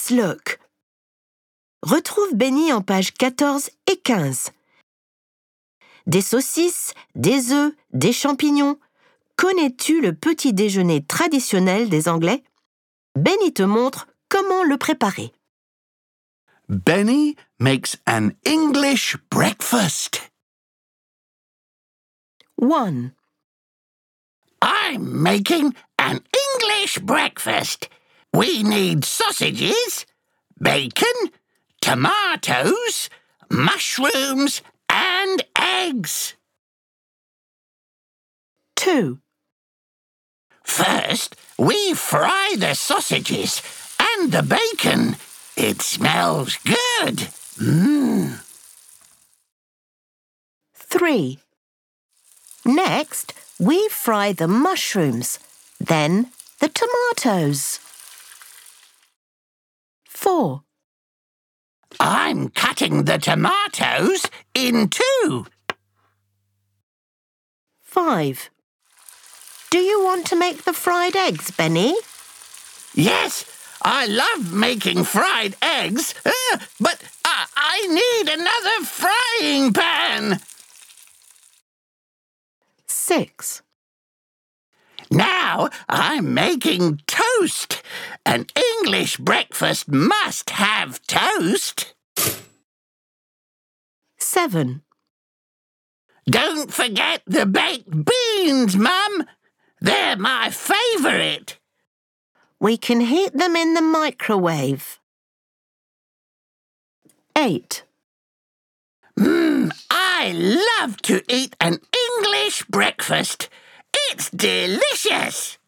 Let's look. Retrouve Benny en pages 14 et 15. Des saucisses, des œufs, des champignons. Connais-tu le petit déjeuner traditionnel des Anglais? Benny te montre comment le préparer. Benny makes an English breakfast. 1. I'm making an English breakfast. We need sausages, bacon, tomatoes, mushrooms, and eggs. 2. First, we fry the sausages and the bacon. It smells good. 3. Next, we fry the mushrooms, then the tomatoes. 4. I'm cutting the tomatoes in two. 5. Do you want to make the fried eggs, Benny? Yes, I love making fried eggs, but I need another frying pan. 6. Now I'm making toast. An English breakfast must have toast. 7. Don't forget the baked beans, Mum. They're my favourite. We can heat them in the microwave. 8. I love to eat an English breakfast. It's delicious.